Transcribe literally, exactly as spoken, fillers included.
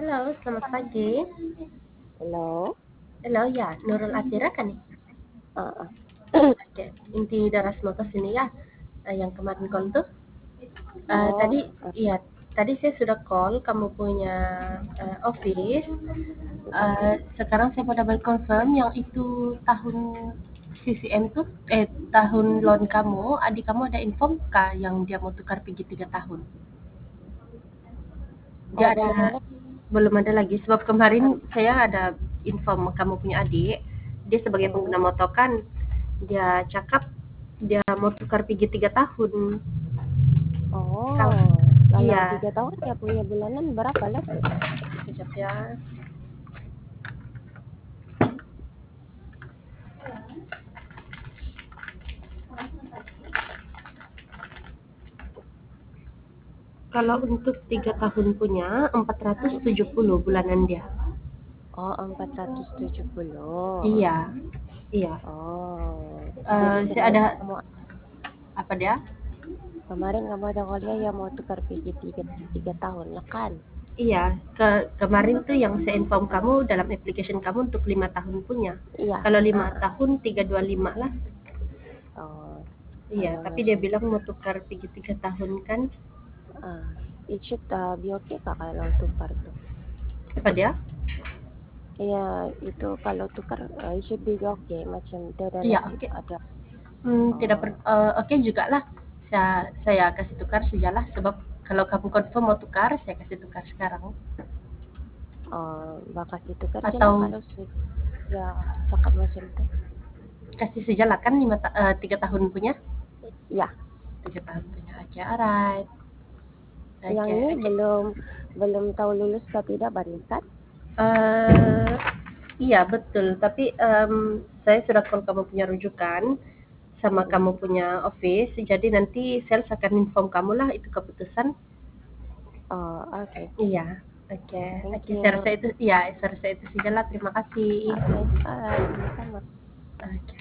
Halo, selamat pagi. Halo? Halo, ya, Nurul Atira kan nih? Heeh. Oke, inti Daras Motors ini ya, eh, yang kemarin call tuh. Eh, Oh, tadi, eh, iya, tadi saya sudah call kamu punya eh, office. mm-mm. Eh, sekarang saya mau double confirm yang itu tahun C C M tuh, eh tahun loan kamu, adik kamu ada inform kah yang dia mau tukar P G tiga tahun? Oh, Dia belum ada ada. belum ada lagi sebab kemarin Ap- saya ada inform kamu punya adik, dia sebagai mm. pengguna motor kan dia cakap dia mau tukar P G tiga tahun. Kalau Oh, kalau iya, tiga tahun dia punya bulanan berapa lah? sekejap ya. Kalau untuk tiga tahun punya empat ratus tujuh puluh bulanan dia. Oh, empat ratus tujuh puluh. Iya, iya. Oh, Eh, jadi saya kemarin ada kamu apa dia? kemarin kamu ada kuliah yang mau tukar P G tiga, tiga tahun lah kan? Iya, ke kemarin tuh yang saya inform kamu dalam application kamu untuk lima tahun punya. Iya. Kalau lima Ah, tahun tiga dua lima lah. oh, Iya, kalau tapi dia macam bilang mau tukar P G tiga tahun kan. ah, it should uh, be okay kak kalau tukar tuh. Apa dia? Iya, itu kalau tukar uh, it should be okay. Macam dia ada Iya, nasi oke. ada. Hmm, tidak per, Oh. eh, oke juga lah. Saya, saya kasih tukar sajalah sebab kalau kamu confirm mau tukar, saya kasih tukar sekarang. Oh, bakat itu kerja lah Atau kalau sudah cakap macam itu. kasih sajalah kan lima ta- eh, tiga tahun punya, Ya, tiga tahun punya. Oke, alright. yang Oke, ini oke. belum belum tahu lulus atau tidak barisan. Eh, iya betul. Tapi em, saya sudah call kamu punya rujukan sama Mm-mm. kamu punya office. Jadi nanti sales akan inform kamu lah itu keputusan. Oh, oke. Iya, oke, Thank oke. Saya rasa you. itu, ya, saya rasa itu saja lah. Terima kasih. Oke, alright, sama-sama. Oke.